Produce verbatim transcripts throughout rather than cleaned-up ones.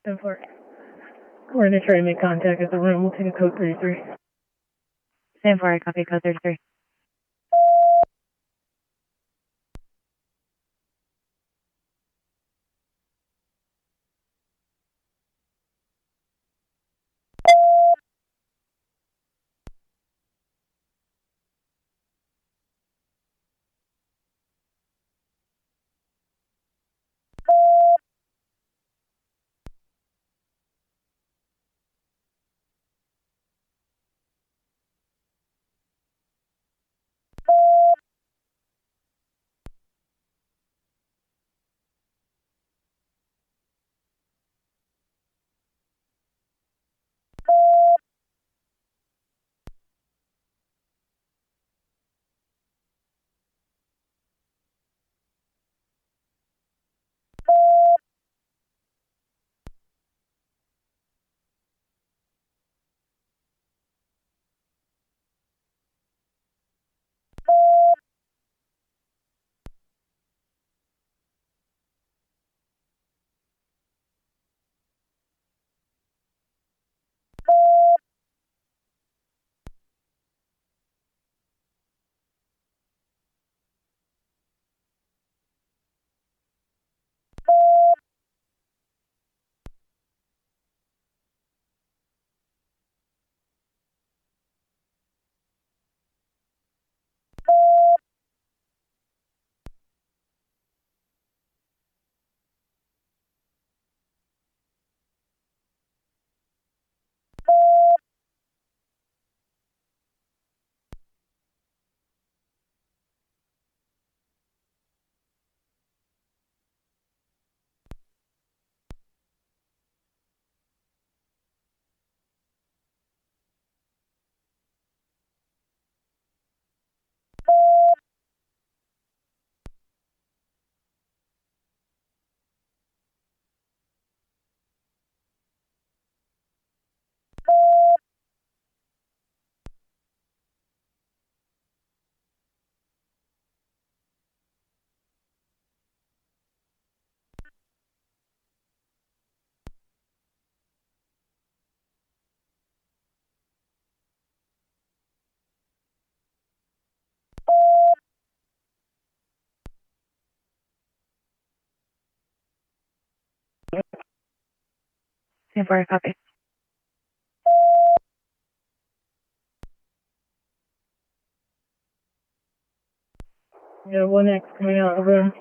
ten four. We're going to try to make contact at the room. We'll take a code thirty-three. ten four, I copy code thirty-three. ten four, I copy. We got one X coming out of the room.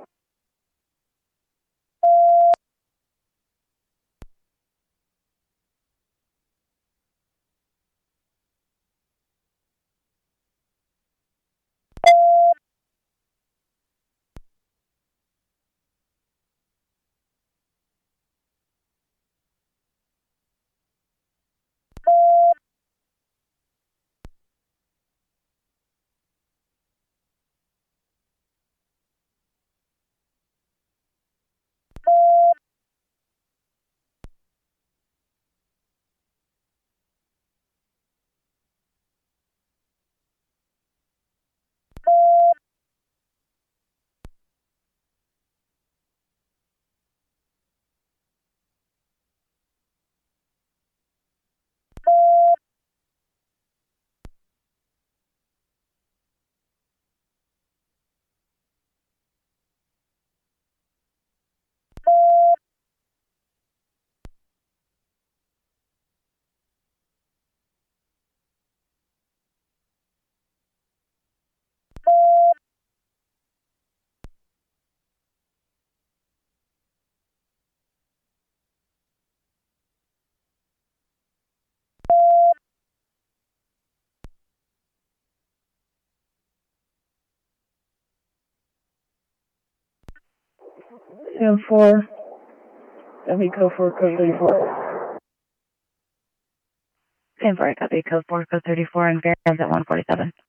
ten four. That'll be code four, code thirty-four. ten four, I copy code four, code thirty-four, and Veritas at one forty-seven.